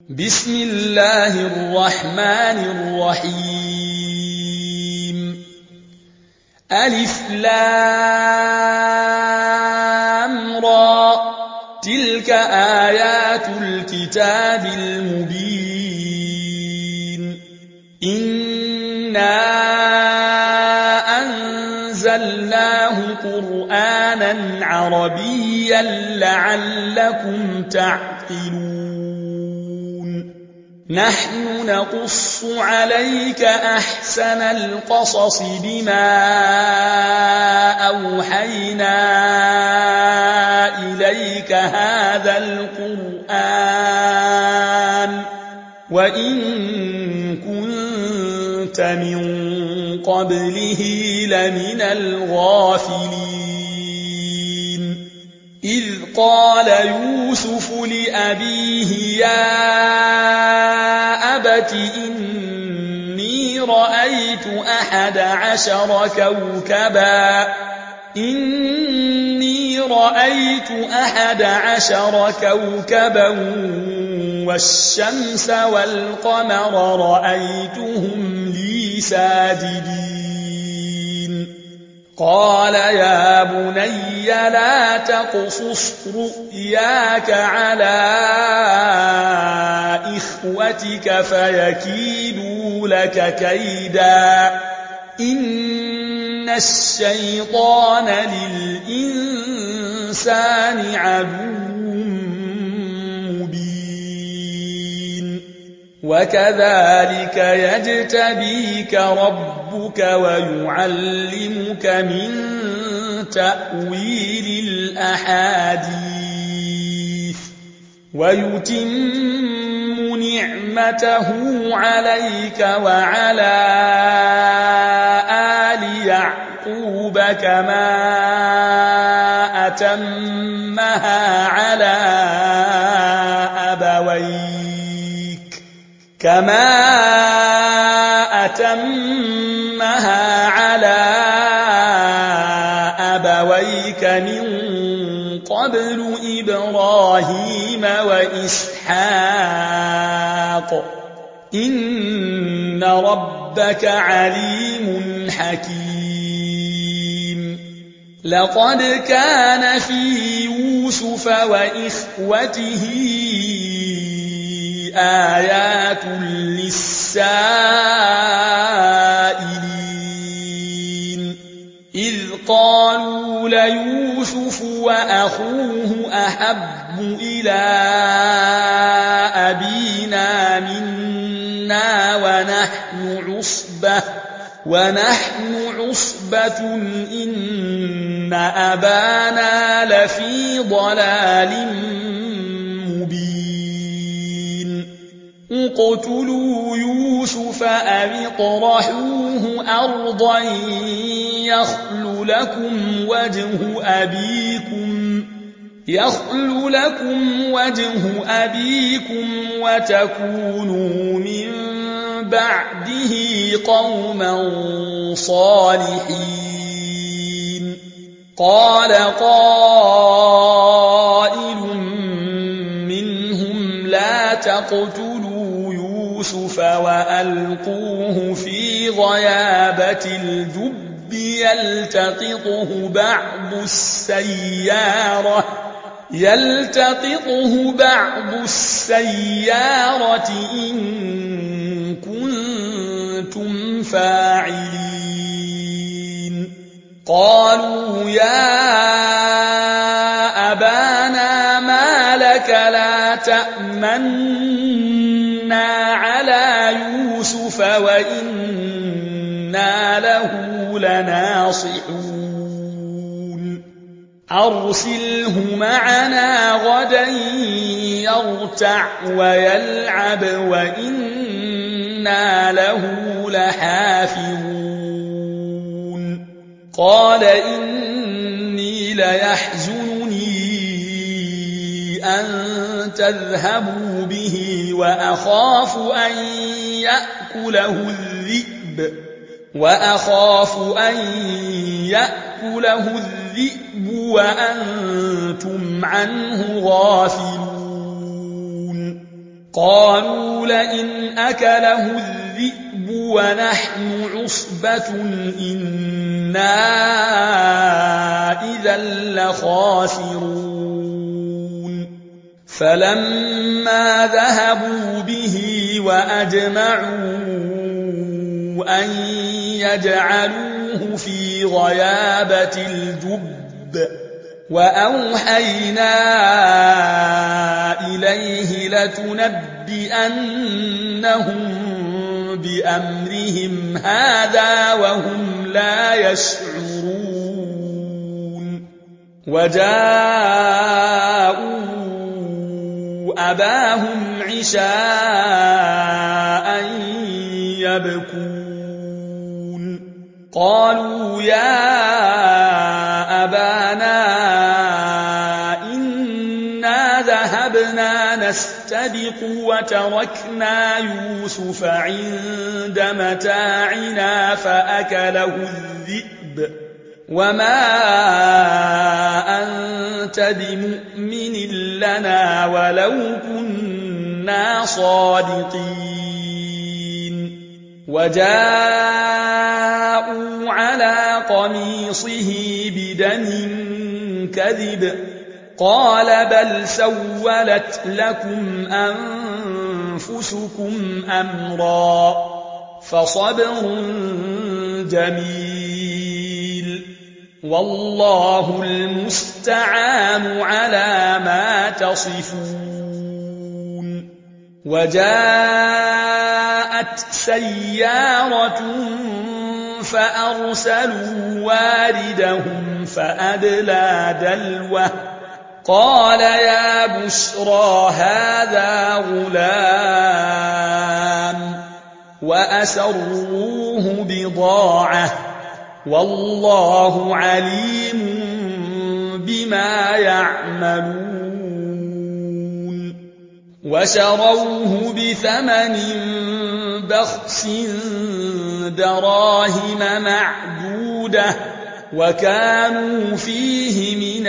بسم الله الرحمن الرحيم ألف لام را تلك آيات الكتاب المبين إنا أنزلناه قرآنا عربيا لعلكم تعقلون نحن نقص عليك أحسن القصص بما أوحينا إليك هذا القرآن وإن كنت من قبله لمن الغافلين إذ قال يوسف لأبيه يا أبت إني رأيت 11 كوكبا والشمس والقمر رأيتهم لي ساجدين قال يا بني لا تقصص رؤياك على إخوتك فيكيدوا لك كيدا إن الشيطان للإنسان عدو مبين وكذلك يجتبيك ربك ويعلمك من تأويل الأحاديث ويتم نعمته عليك وعلى آل يعقوب كما أتمها على أبويك من قبل إبراهيم وإسحاق إن ربك عليم حكيم لقد كان في يوسف وإخوته آيات للسائلين إذ قالوا ليوسف وأخوه أحب إلى أبينا منا ونحن عصبة إن أبانا لفي ضلال مبين اقتلوا يوسف أو اطرحوه أرضا يخل لكم وجه أبيكم وتكونوا من بعده قوما صالحين قال قائل منهم لا تقتلوا يوسف وألقوه في غيابة الجب يلتقطه بعض السيارة إن كنتم فاعلين قالوا يا أبانا ما لك لا تأمنا على يوسف وإنا له لناصحون أرسله معنا غدا يرتع ويلعب وإنا له لحافظون قال إني ليحزنني أن تذهبوا به وأخاف أن يأكله الذئب وأنتم عنه غافلون قالوا لئن أكله الذئب ونحن عصبة إنا إذا لخاسرون فلما ذهبوا به وأجمعوا أن يجعلوه في غيابة الجب وأوحينا إليه لتنبئنهم بأمرهم هذا وهم لا يشعرون وجاءوا أباهم عشاء يبكون قالوا يا أبانا إنا ذهبنا نستبق وتركنا يوسف عند متاعنا فأكله الذئب وما أنت بمؤمن لنا ولو كنا صادقين وجاءوا على قميصه بدم كذب قال بل سولت لكم أنفسكم أمرا فصبر جميل والله المستعان على ما تصفون وجاءت سيارة فأرسلوا واردهم فأدلى دلوه قال يا بشرى هذا غلام وأسروه بضاعة والله عليم بما يعملون وشروه بثمن بخس دراهم معدودة وكانوا فيه من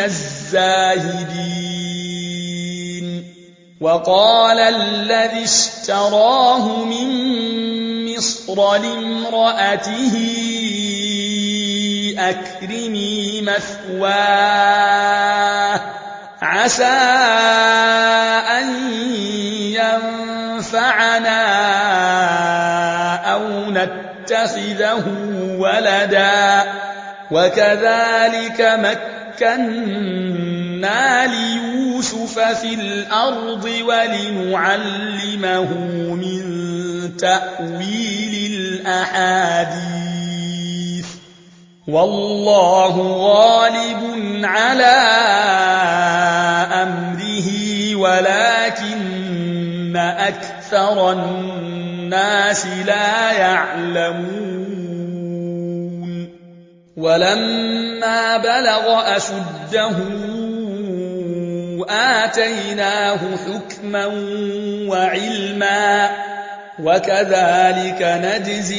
الزاهدين وقال الذي اشتراه من مصر لامرأته أكرمي مثواه عسى أن ينفعنا أو نتخذه ولدا وكذلك مكنا ليوسف في الأرض ولنعلمه من تأويل الأحاديث والله غالب على أمره ولكن أكثر الناس لا يعلمون ولما بلغ أشده آتيناه حكما وعلما وكذلك نجزي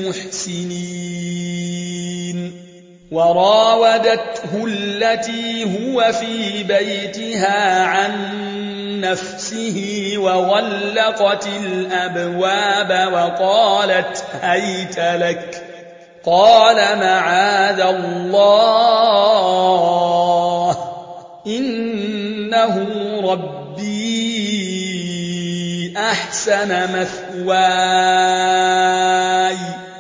المحسنين وراودته التي هو في بيتها عن نفسه وغلقت الأبواب وقالت هيت لك قال معاذ الله إنه ربي أحسن مثواي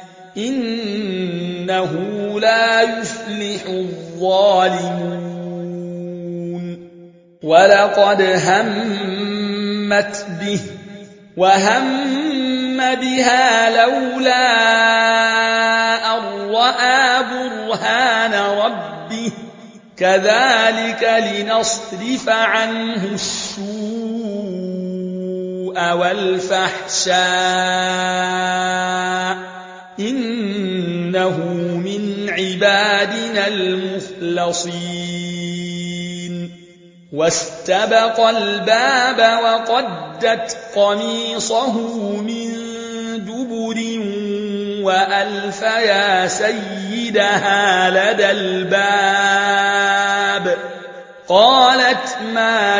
إنه لا يفلح الظالمون ولقد همت به وهم بها لولا أن رأى برهان ربه كذلك لنصرف عنه السوء والفحشاء إنه من عبادنا المخلصين واستبق الباب وقدت قميصه من دبر وألف يا سيدها لدى الباب قالت ما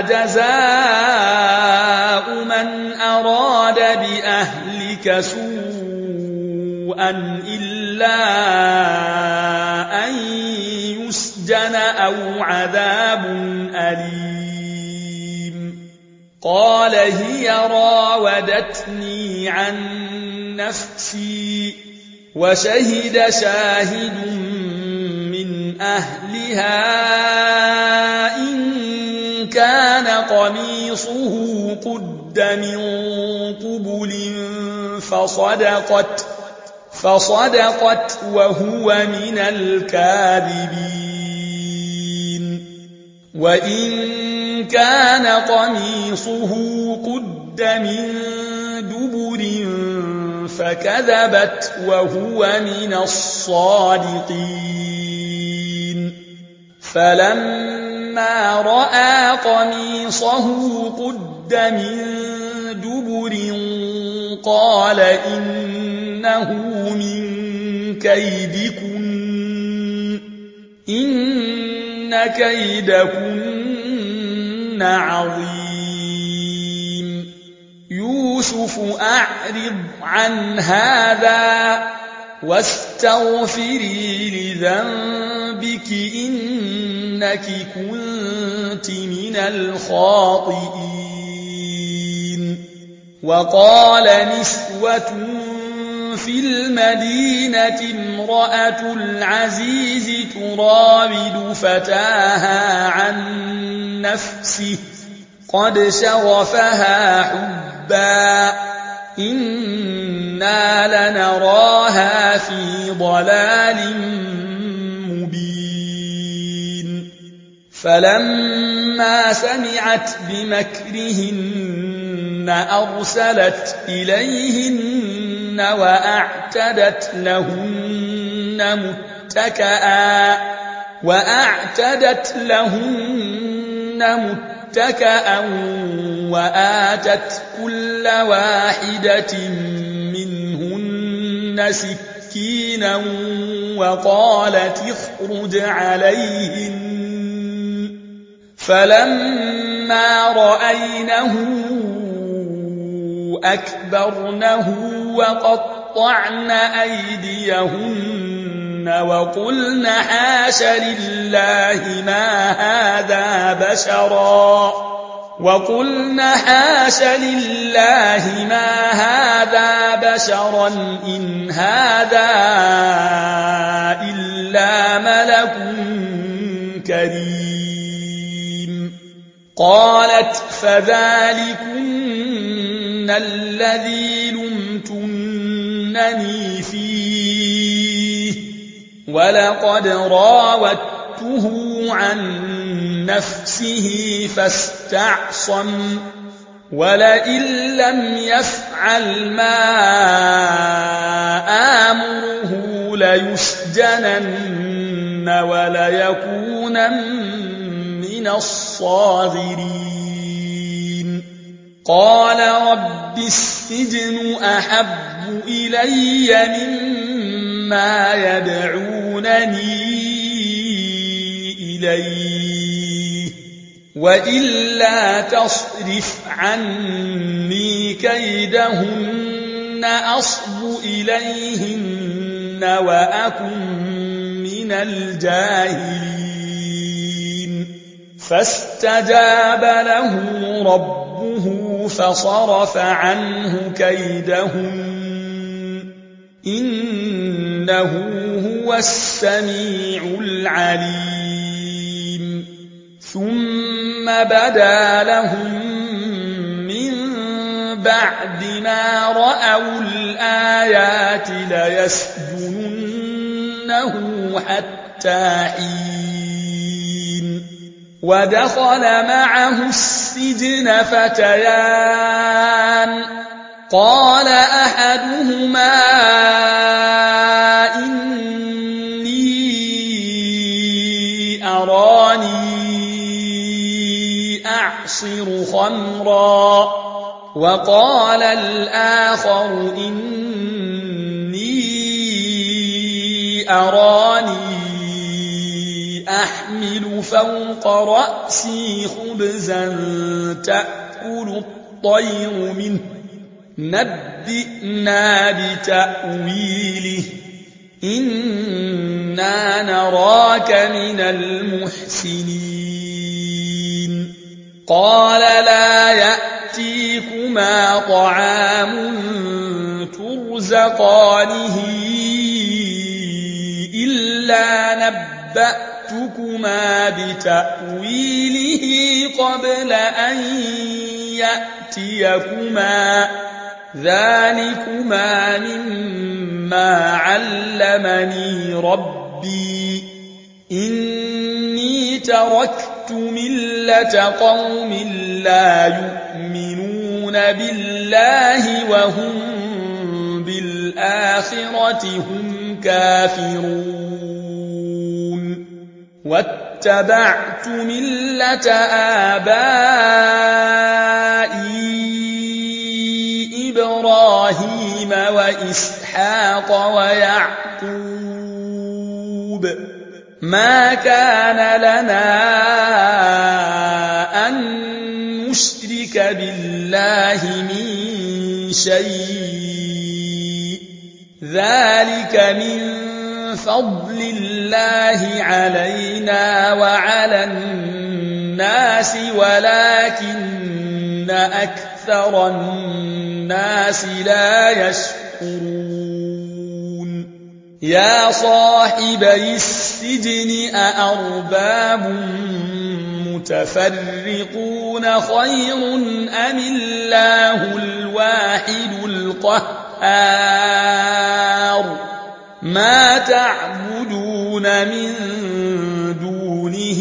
جزاء من أراد بأهلك سوءا إلا أن يسجن أو عذاب أليم قال هي راودتني عن نفسي وشهد شاهد من أهلها إن كان قميصه قد من قبل فصدقت وهو من الكاذبين وإن كان قميصه قد من دبر فكذبت وهو من الصادقين فلما رأى قميصه قد من دبر قال إنه من كيدكن إن كيدكن عظيم يوسف أعرض عن هذا واستغفري لذنبك إنك كنت من الخاطئين وقال نسوة في المدينة امرأة العزيز تراود فتاها عن نفسه قد شغفها حبا إنا لنراها في ضلال مبين فلما سمعت بمكرهن أرسلت إليهن وأعتدت لهن متكأ وآتت كل واحدة منهن سكينا وقالت اخرج عليهن فلما رأينه أكبرنه وقطعن أيديهن وقلن حاش لله ما هذا بشرا إن هذا إلا ملك كريم قالت فذلكن الذي لمتنني فيه ولقد راودته عن نفسه فاستعصم ولئن لم يفعل ما آمره ليسجنن وليكونن من الصاغرين قال رب السجن أحب إلي مما يدعونني إليه وإلا تصرف عني كيدهن أصب إليهن وأكن من الجاهلين فاستجاب له ربه فصرف عنه كيدهن إنه هو السميع العليم ثم بدا لهم من بعد ما رأوا الآيات ليسجننه حتى حين ودخل معه السجن فتيان قال أحدهما إني أراني أعصر خمرا وقال الآخر إني أراني أحمل فوق رأسي خبزا تأكل الطير منه نبئنا بتأويله إنا نراك من المحسنين قال لا يأتيكما طعام ترزقانه إلا نبأتكما بتأويله قبل أن يأتيكما ذلكما مما علمني ربي إني تركت ملة قوم لا يؤمنون بالله وهم بالآخرة هم كافرون واتبعت ملة آبائي إبراهيم وإسحاق ويعقوب ما كان لنا أن نشرك بالله من شيء ذلك من فضل الله علينا وعلى الناس ولكن أكثر الناس لا يشكرون يا صاحبي السجن أأرباب متفرقون خير أم الله الواحد القهار ما تعبدون من دونه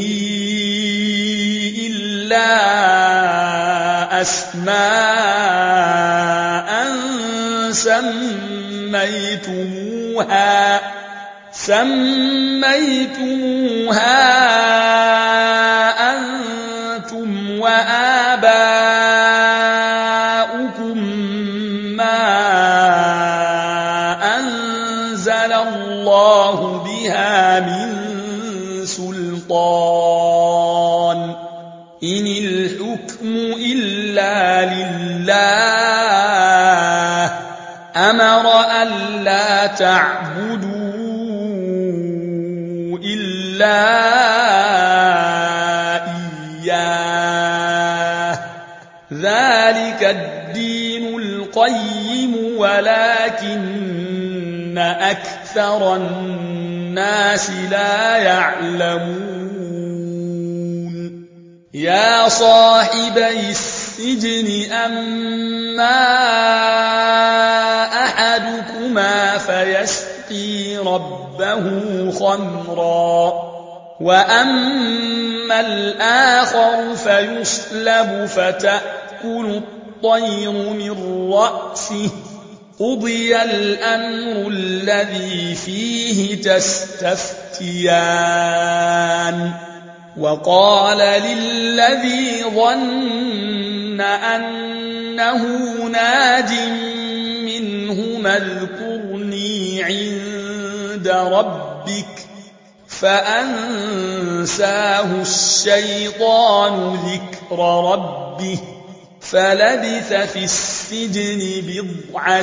إلا أسماء سميتموها أنتم وآباؤكم ما أنزل الله بها من سلطان إن الحكم إلا لله أمر ألا تعبدوا إلا إياه ذلك الدين القيم ولكن أكثر الناس لا يعلمون يا صاحبي السجن أما أحدكما فيسقي ربه خمرا وأما الآخر فيصلب فتأكل الطير من رأسه قضي الأمر الذي فيه تستفتيان وقال للذي ظن أنه ناج منهما اذكرني عند ربك فأنساه الشيطان ذكر ربه فلبث في السجن بضع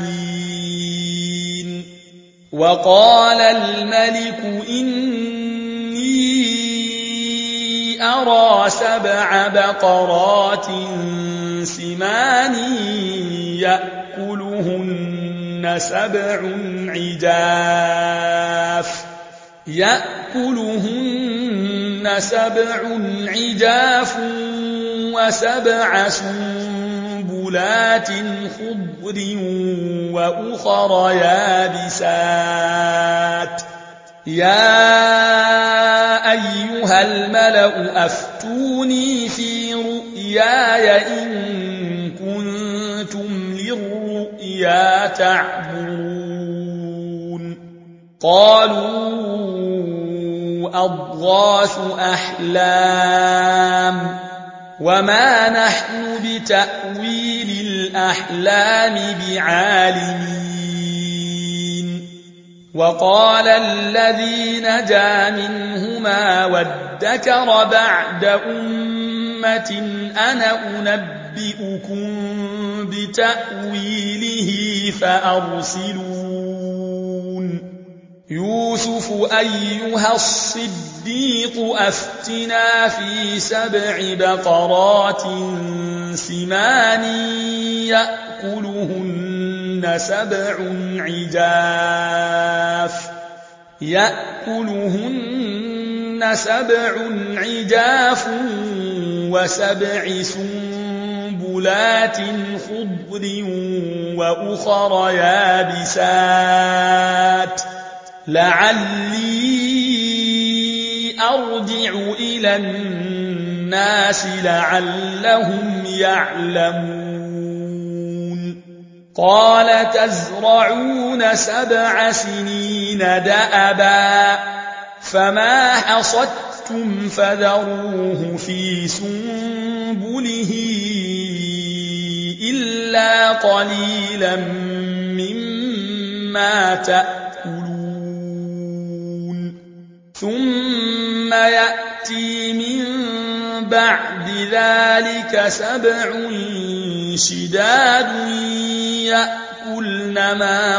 سنين وقال الملك إني أرى 7 بقرات سمان يأكلهن 7 عجاف و7 سنبلات خضر وأخر يابسات يا أيها الملأ أفتوني في رؤياي إن كنتم للرؤيا تعبرون قالوا أضغاث أحلام وما نحن بتأويل الأحلام بعالمين وقال الذي نجا منهما وادكر بعد أمة أنا أنبئكم بتأويله فأرسلون يوسف أيها الصديق أفتنا في 7 بقرات سمان يأكلهن 7 عجاف و7 سنبلات خضر وأخر يابسات لعلي أرجع إلى الناس لعلهم يعلمون قال تزرعون 7 سنين دأبا فما حصدتم فذروه في سنبله إلا قليلا مما تأكلون ثم يأتي من بعد ذلك 7 شداد يأكلن ما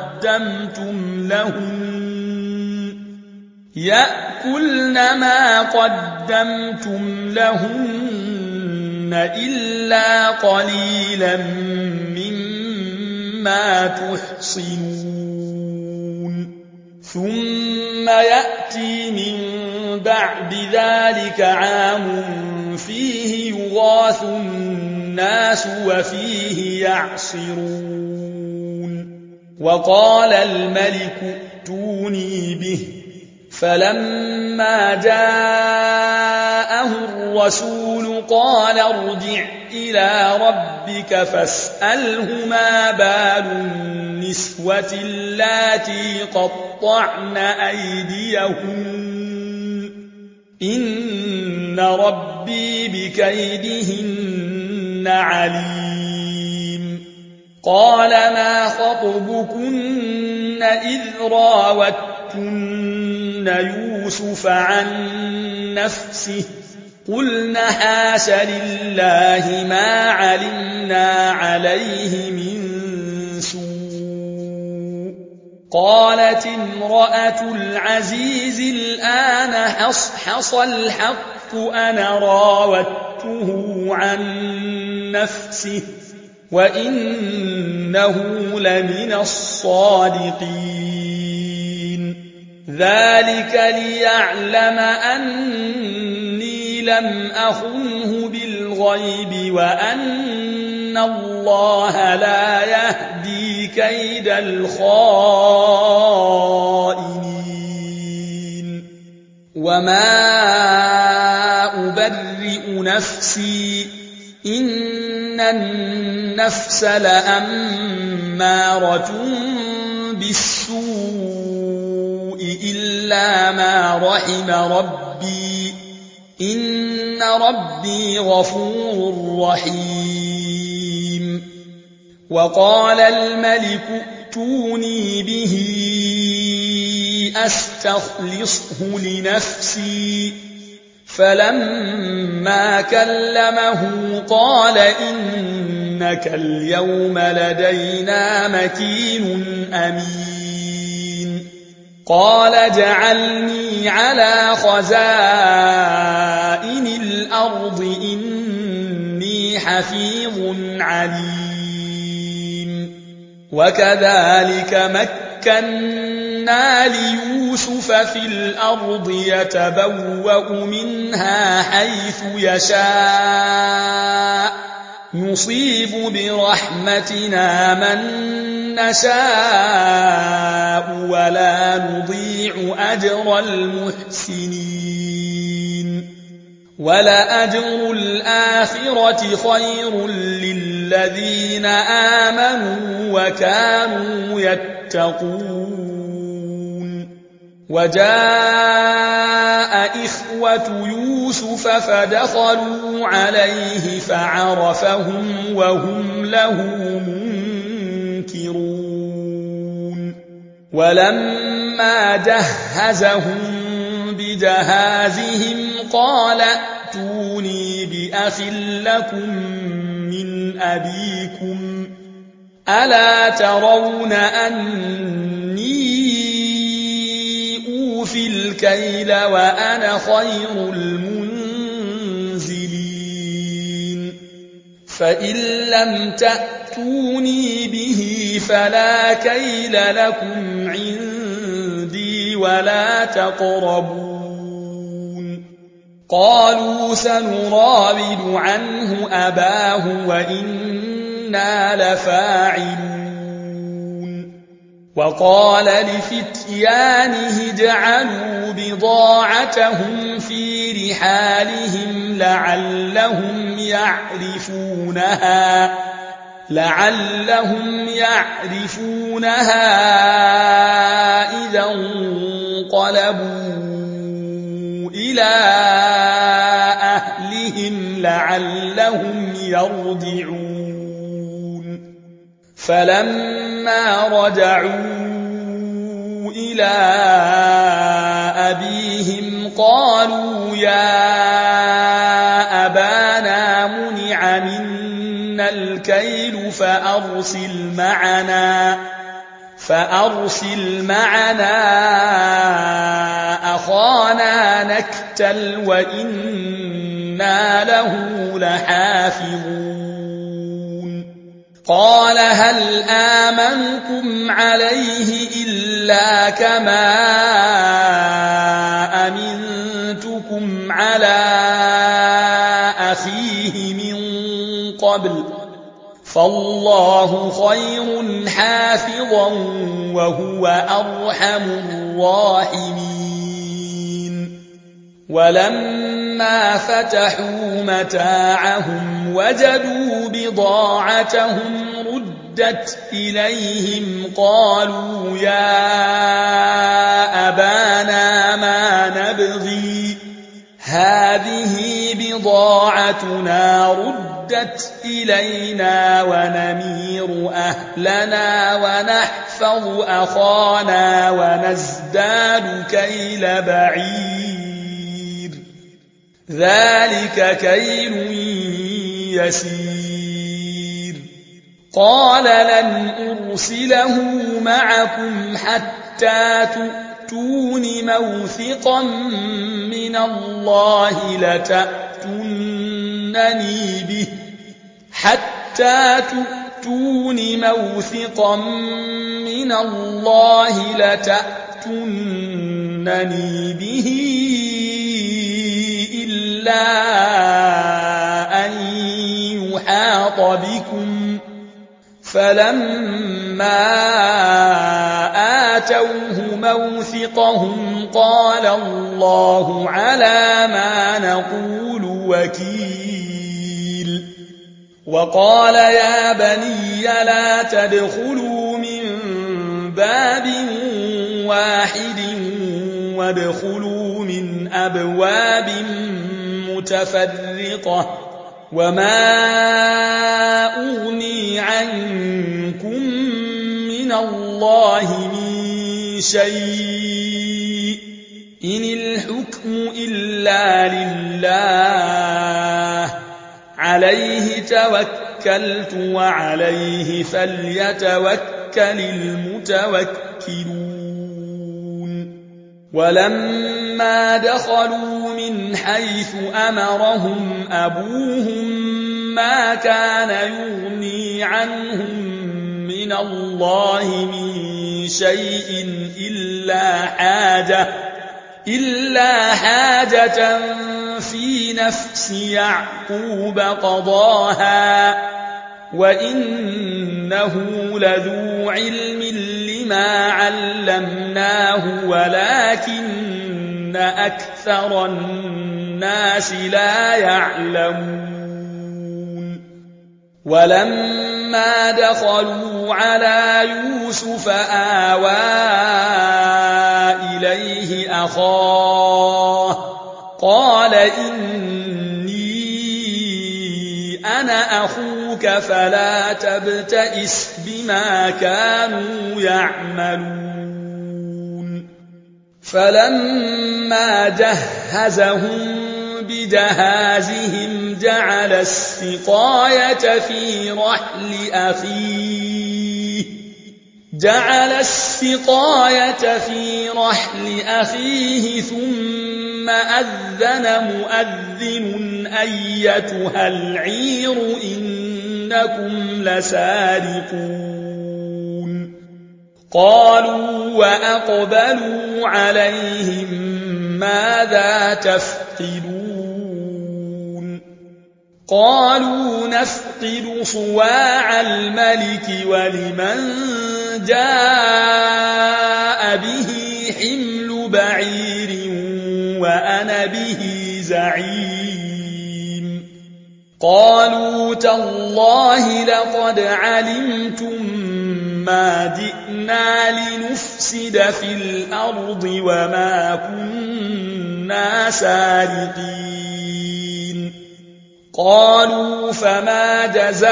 قدمتم لهن إلا قليلا مما تحصنون ثم يأتي من بعد ذلك عام فيه يغاث الناس وفيه يعصرون وقال الملك ائتوني به فلما جاءه الرسول قال ارجع إلى ربك فاسأله ما بال النسوة اللاتي قطعن أيديهن إن ربي بكيدهن عليم قال ما خطبكن إذ راوتن يوسف عن نفسه قلنا حاش لله ما علمنا عليه من سوء قالت امرأة العزيز الآن حصحص الحق أنا راودته عن نفسه وإنه لمن الصادقين ذلك ليعلم أني لم أخنه بالغيب وأن الله لا يهدي كيد الخائنين وما أبرئ نفسي إن النفس لأمارة بالسوء إلا ما رحم ربي إن ربي غفور رحيم وقال الملك ائتوني به أستخلصه لنفسي فلما كلمه قال إنك اليوم لدينا مكين أمين قال جعلني على خزائن الأرض إني حفيظ عليم وكذلك مكنا ليوسف في الأرض يتبوأ منها حيث يشاء نصيب برحمتنا من نشاء ولا نضيع أجر المحسنين ولأجر الآخرة خير للذين آمنوا وكانوا يتقون وجاء إخوة يوسف فدخلوا عليه فعرفهم وهم له منكرون ولما جهزهم بجهازهم قال ائتوني بأخ لكم من أبيكم ألا ترون أني أوفي الكيل وأنا خير المنزلين فإن لم تأتوني به فلا كيل لكم عندي ولا تقربون قالوا سنراود عنه أباه وإنا لفاعلون وقال لفتيانه اجعلوا بضاعتهم في رحالهم لعلهم يعرفونها إذا انقلبوا إلى أهلهم لعلهم يرجعون فلما رجعوا إلى أبيهم قالوا يا أبانا منع منا الكيل فأرسل معنا أخانا نكتل وإنا له لحافظون قال هل آمنكم عليه إلا كما أمنتكم على أخيه من قبل فالله خير حافظا وهو أرحم الراحمين ولما فتحوا متاعهم وجدوا بضاعتهم ردت إليهم قالوا يا أبانا ما نبغي هذه بضاعتنا ردت إلينا ونمير أهلنا ونحفظ أخانا ونزداد كيل بعير ذلك كيل يسير قال لن أرسله معكم حتى تؤتون موثقا من الله لتأتونني به إلا أن يحاط بكم فلما آتوه موثقهم قال الله على ما نقول وكيل وقال يا بني لا تدخلوا من باب واحد وادخلوا من أبواب متفرقة وما أغني عنكم من الله من شيء إن الحكم إلا لله عليه توكلت وعليه فليتوكل المتوكلون ولما دخلوا من حيث أمرهم أبوهم ما كان يغني عنهم من الله من شيء إلا حاجة في نفس يعقوب قضاها وإنه لذو علم لما علمناه ولكن أكثر الناس لا يعلمون ولما دخلوا على يوسف آوى إليه أخاه قال إني أنا أخوك فلا تبتئس بما كانوا يعملون فلما جهزهم بجهازهم جعل السقاية في رحل أخيه ثم أذن مؤذن أيتها العير إنكم لسارقون قالوا وأقبلوا عليهم ماذا تفقدون قالوا نفقد صواع الملك ولمن جاء به حمل بعير وأنا به زعيم قالوا تالله لقد علمتم ما جئنا لنفسد في الأرض وما كنا سارقين قالوا فما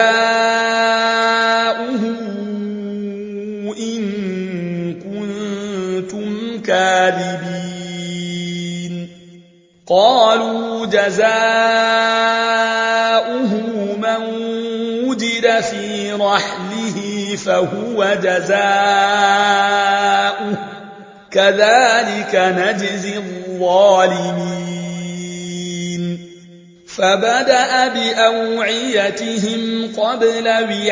جزاؤه إن كنتم كاذبين قالوا جزاؤه من وجد في رحله فهو جزاؤه كذلك نجزي الظالمين فبدأ بأوعيتهم قبل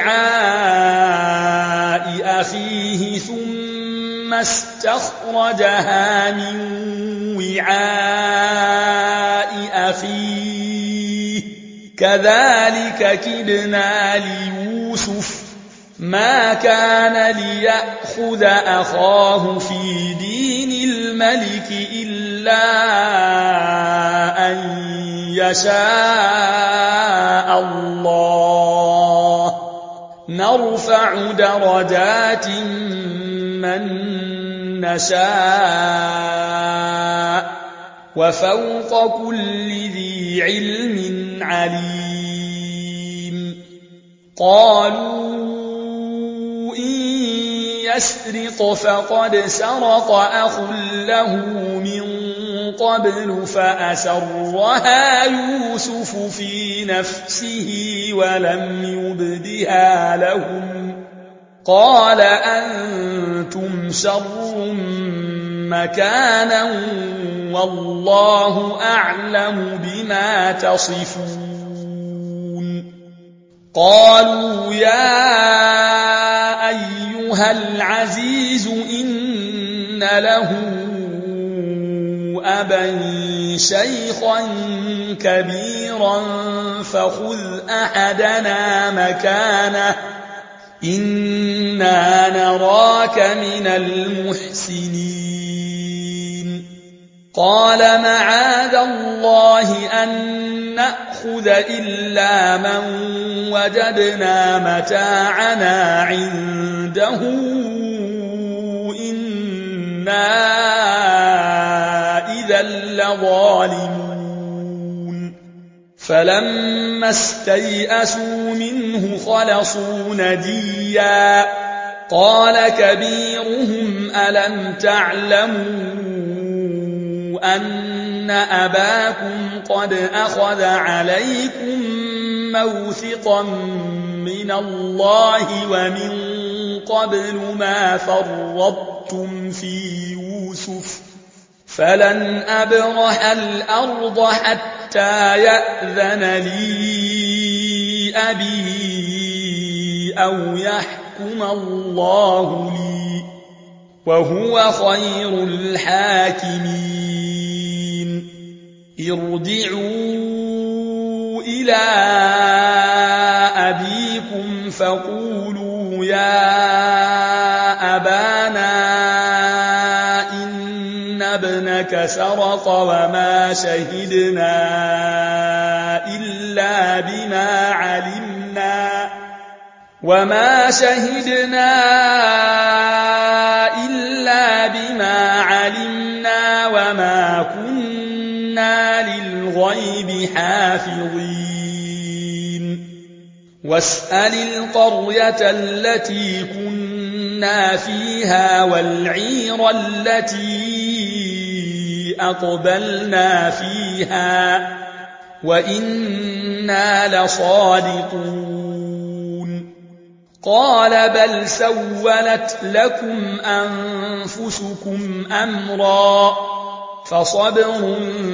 وعاء أخيه ثم استخرجها من وعاء أخيه كذلك كدنا ليوسف ما كان ليأخذ أخاه في دين الملك إلا أن يشاء الله نرفع درجات من نشاء وفوق كل ذي علم عليم قالوا إن يسرق فقد سرق أخ له من قبل فأسرها يوسف في نفسه ولم يبدها لهم قال أنتم شر مكانا والله أعلم بما تصفون قالوا يا أيها العزيز إن له أبا شيخا كبيرا فخذ أحدنا مكانه إنا نراك من المحسنين قال معاذ الله أن نأخذ إلا من وجدنا متاعنا عنده إنا إذا لظالمون فلما استيئسوا منه خلصوا نجيا قال كبيرهم ألم تعلموا أن أباكم قد أخذ عليكم موثقا من الله ومن قبل ما فرطتم في يوسف فلن أبرح الأرض حتى يأذن لي أبي أو يحكم الله لي وهو خير الحاكمين ارجعوا إلى أبيكم فقولوا يا أبانا إن ابنك سرق وما شهدنا إلا بما علمنا وما كنا للغيب حافظين واسأل القرية التي كنا فيها والعير التي أقبلنا فيها وإنا لصادقون قال بل سولت لكم أنفسكم أمرا فصبر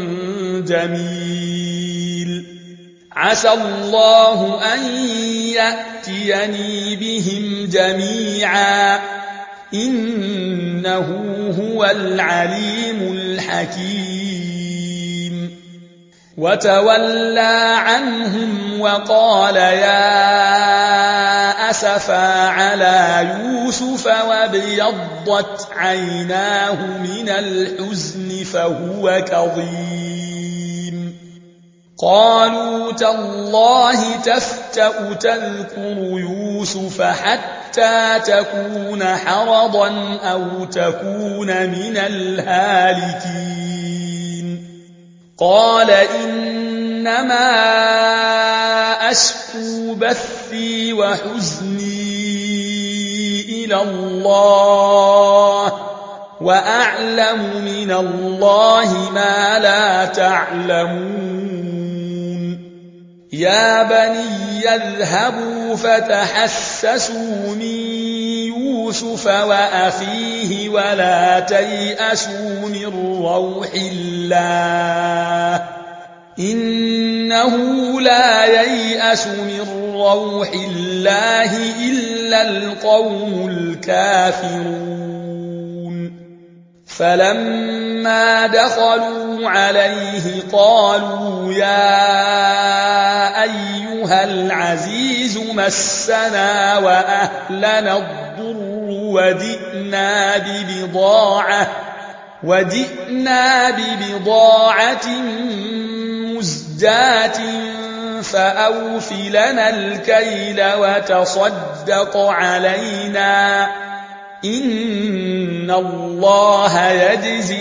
جميل عسى الله أن يأتيني بهم جميعا إنه هو العليم الحكيم وتولى عنهم وقال يا أسفا على يوسف وابيضت عيناه من الحزن فهو كظيم قالوا تالله تفتأ تذكر يوسف حتى تكون حرضا أو تكون من الهالكين قال إنما أشكو بثي وحزني إلى الله وأعلم من الله ما لا تعلمون يا بني اذهبوا فتحسسوا من يوسف وأخيه ولا تيأسوا من روح الله إنه لا ييأس من روح الله إلا القوم الكافرون فلما دخلوا عليه قالوا يا أيها العزيز مسنا وأهلنا الضر وجئنا ببضاعة مزجاة فأوف لنا الكيل وتصدق علينا إن الله يجزي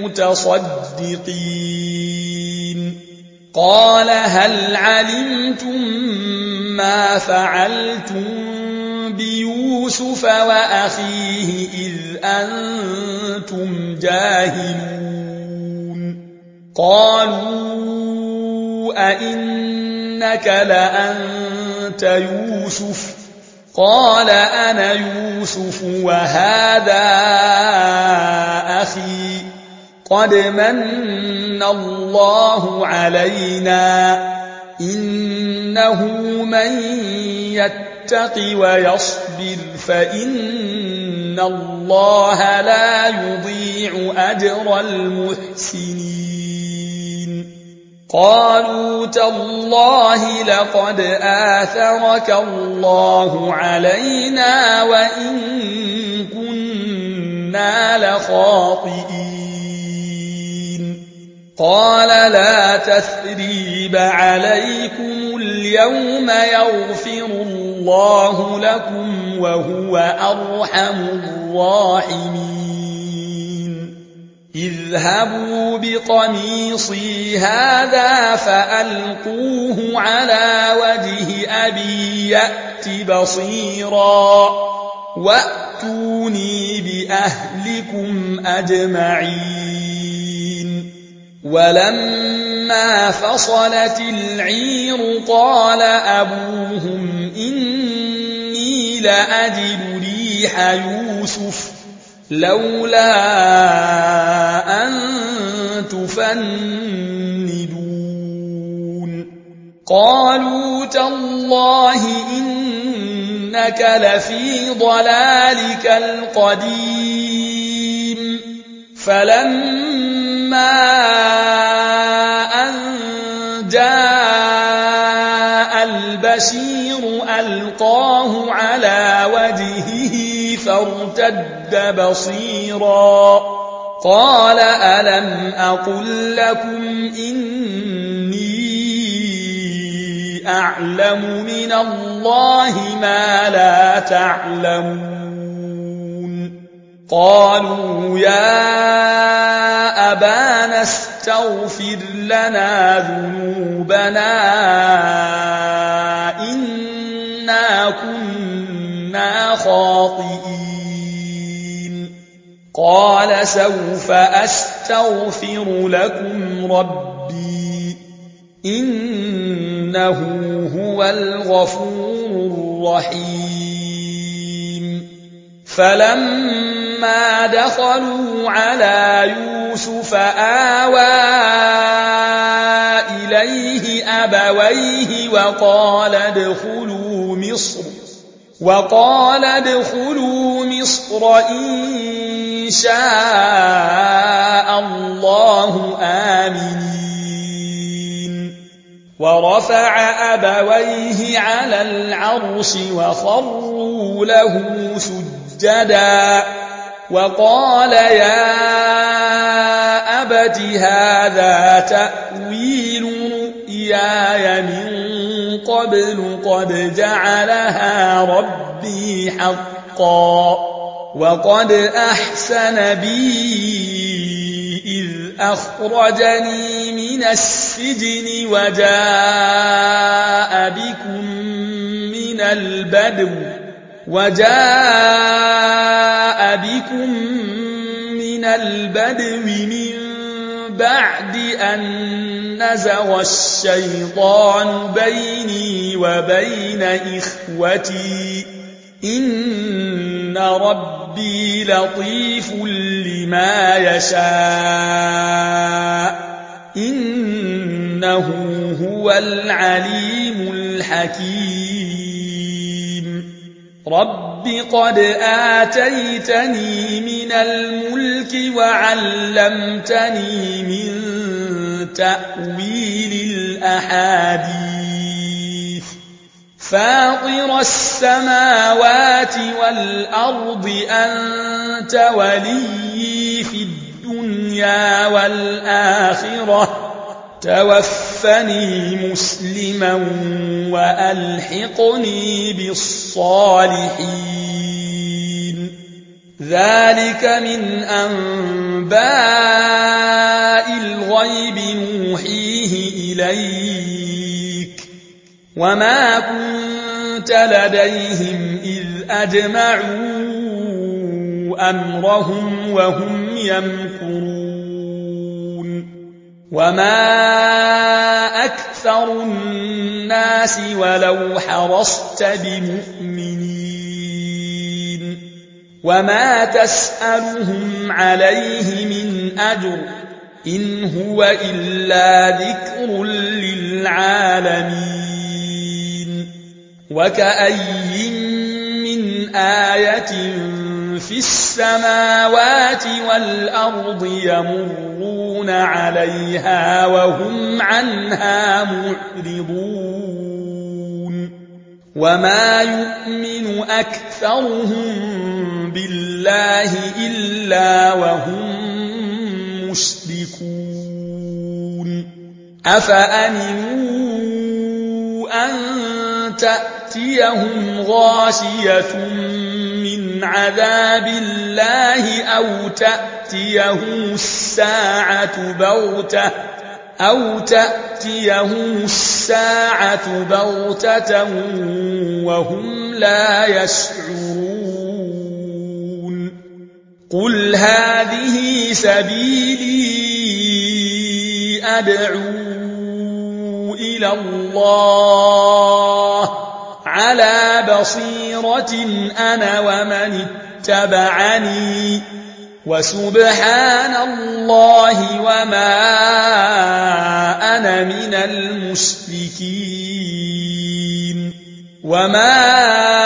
المتصدقين قال هل علمتم ما فعلتم بيوسف وأخيه إذ أنتم جاهلون قالوا أئنك لأنت يوسف قال أنا يوسف وهذا أخي قد من الله علينا إنه من يتق ويصبر فإن الله لا يضيع أجر المحسنين قالوا تالله لقد آثرك الله علينا وإن كنا لخاطئين قال لا تثريب عليكم اليوم يغفر الله لكم وهو أرحم الراحمين اذهبوا بقميصي هذا فألقوه على وجه أبي يأت بصيرا وأتوني بأهلكم أجمعين ولما فصلت العير قال أبوهم إني لأجد ريح يوسف لولا أن تفندون قالوا تالله إنك لفي ضلالك القديم فلما أن جاء البشير ألقاه على وجهه فارتد بصيرا قال ألم أقل لكم إني أعلم من الله ما لا تعلمون قالوا يا أبانا استغفر لنا ذنوبنا إنا كنا خاطئين قال سوف أستغفر لكم ربي إنه هو الغفور الرحيم فلما دخلوا على يوسف آوى إليه أبويه وقال ادخلوا مصر إن شاء الله آمنين ورفع أبويه على العرش وخروا له سجدا وقال يا أبت هذا تأويل رؤياي من قبل قد جعلها ربي حقا وقد أحسن بي إذ أخرجني من السجن وجاء بكم من البدو من بعد أن نزغ الشيطان بيني وبين إخوتي إن ربي لطيف لما يشاء إنه هو العليم الحكيم رب قد آتيتني من الملك وعلمتني من تأويل الأحاديث فاطر السماوات والأرض أنت ولي في الدنيا والآخرة توفني مسلما وألحقني بالصالحين ذلك من أنباء الغيب نوحيه إليك وما كنت لديهم إذ أجمعوا أمرهم وهم يمكرون وما أكثر الناس ولو حرصت بمؤمنين وما تسألهم عليه من أجر إن هو إلا ذكر للعالمين وكأي من آية في السماوات والأرض يمرون عليها وهم عنها معرضون وما يؤمن أكثرهم بالله إلا وهم مشركون أفأمنوا أن تأتيهم غاشية من عذاب الله أو تأتيهم الساعة بغتة وهم لا يشعرون قل هذه سبيلي أدعو إلى الله على بصيرة أنا ومن اتبعني وسبحان الله وما أنا من المشركين وما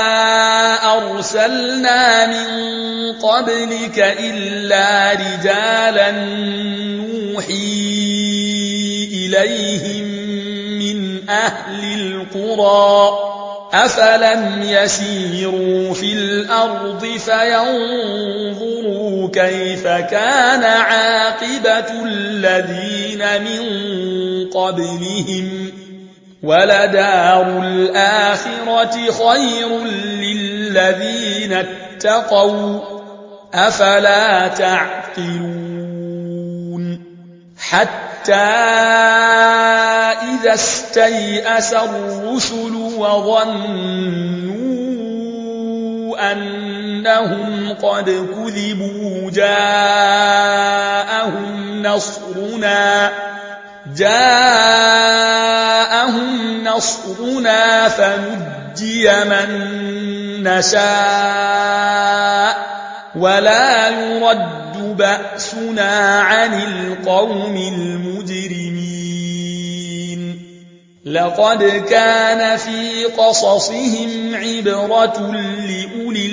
أرسلنا من قبلك إلا رجالا نوحي إليهم من أهل القرى أفلم يسيروا في الأرض فينظروا كيف كان عاقبة الذين من قبلهم ولدار الآخرة خير للذين اتقوا أفلا تعقلون حتى إذا استيأس الرسل وظنوا أنهم قد كذبوا جاءهم نصرنا فنجي من نشاء ولا يرد بأسنا عن القوم المجرمين. لقد كان في قصصهم عبرة لأولي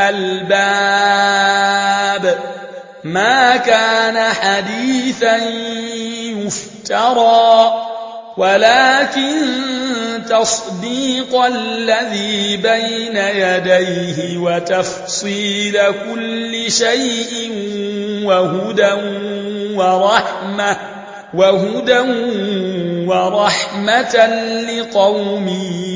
الألباب ما كان حديثا يفترى ولكن تصديق الذي بين يديه وتفصيل كل شيء وهدى ورحمة لقوم